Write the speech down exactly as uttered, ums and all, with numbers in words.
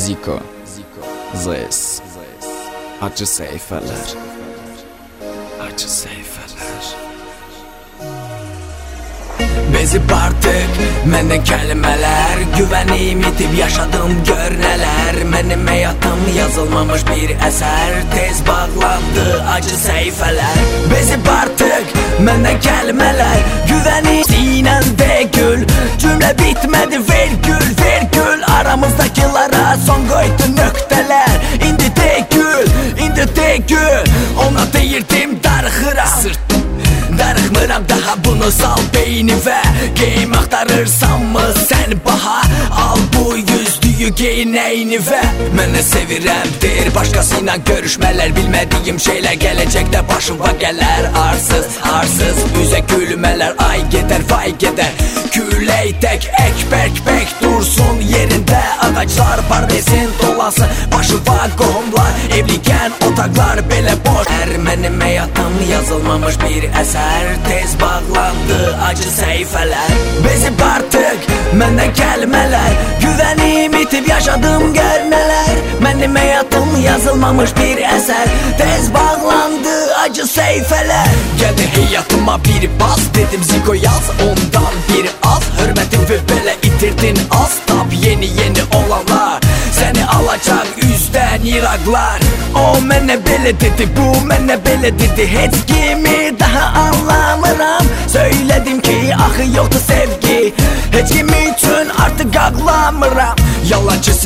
Ziko, Zes, acı sayfalar, acı sayfalar. Bezib artık məndən kəlmələr, güvənim itib yaşadım gör nələr. Mənim həyatım yazılmamış bir əsər, tez bağlandı acı səhifələr. Bezib artık məndən kəlmələr, güvənim sinəndə gül. Cümlə bitmədi vergül, vergül. Aramızdakılara son qoydu nöqtələr. İndi de gül, indi de gül. Ona deyirdim darıxıram, sırt darıxmıram daha, bunu sal beynivə. Geyim axtarırsan mı sən baha, al bu yüzlüyü geyin əynivə. Mənə sevirəm deyir başqası ilə görüşmələr, bilmədiyim şeylər gələcəkdə başıma gələr. Arsız, arsız üzə gülmələr, ay gedər, vay gedər. Külək tək ek bərk bərk dursun yerində, ağaclar pardesin dolansın başıva qohumlar. Evlikən otaqlar belə boş, hər mənim həyatım yazılmamış bir əsər, tez bağlandı acı səhifələr. Bezib artıq məndən kəlmələr, güvənim itib yaşadım gör nələr. Mənim həyatım yazılmamış bir əsər, tez bağlandı acı səhifələr. Gəldi həyatıma bir bas, dedim Ziko yaz ondan bir az. Hörmətimi belə itirdin az, tap yeni yeni olanlar, səni alacaq üzdən iraqlar. O mənə belə dedi, bu mənə belə dedi, heç kimi daha anlamıram. Söylədim ki axı yoxdur sevgi, heç kim üçün artıq ağlamıram. Yalancı